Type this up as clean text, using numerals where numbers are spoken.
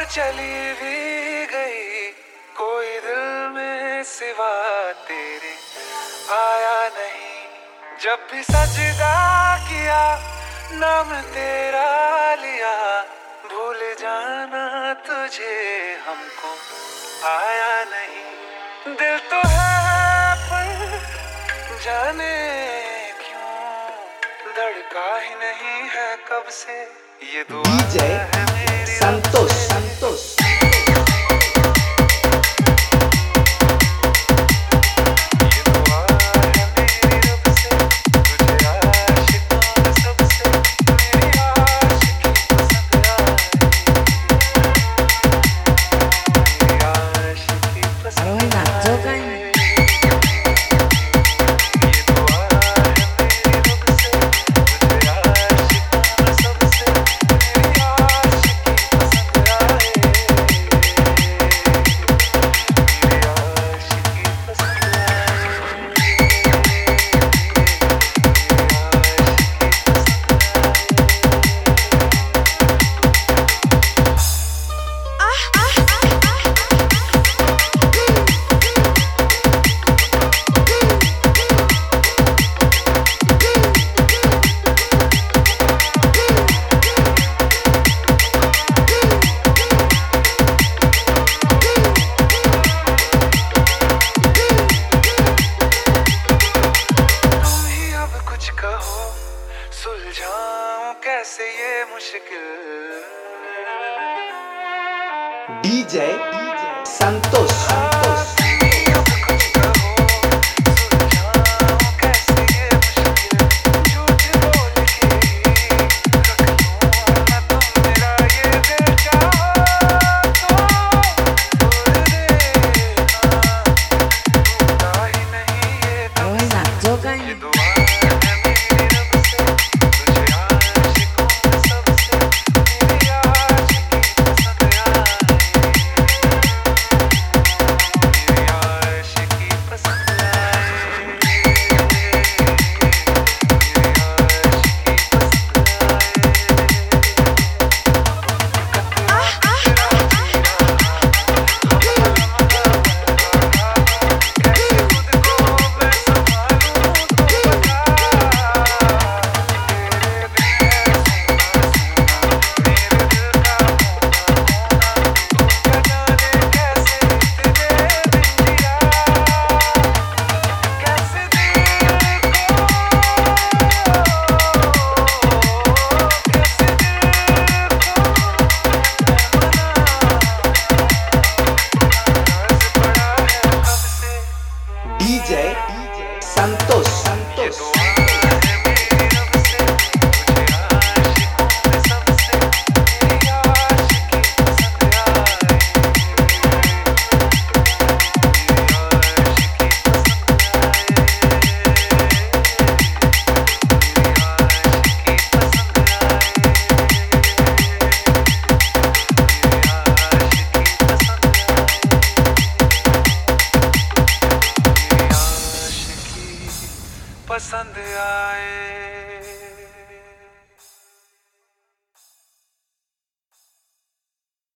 चली भी गई, कोई दिल में सिवा तेरे आया नहीं। जब भी सजदा किया, नाम तेरा लिया, भूल जाना तुझे हमको आया नहीं। दिल तो है पर जाने क्यों धड़का ही नहीं है कब से। ये दुआ है मेरी संतोष संतोष सुलझाऊं कैसे ये मुश्किल। डीजे संतोष।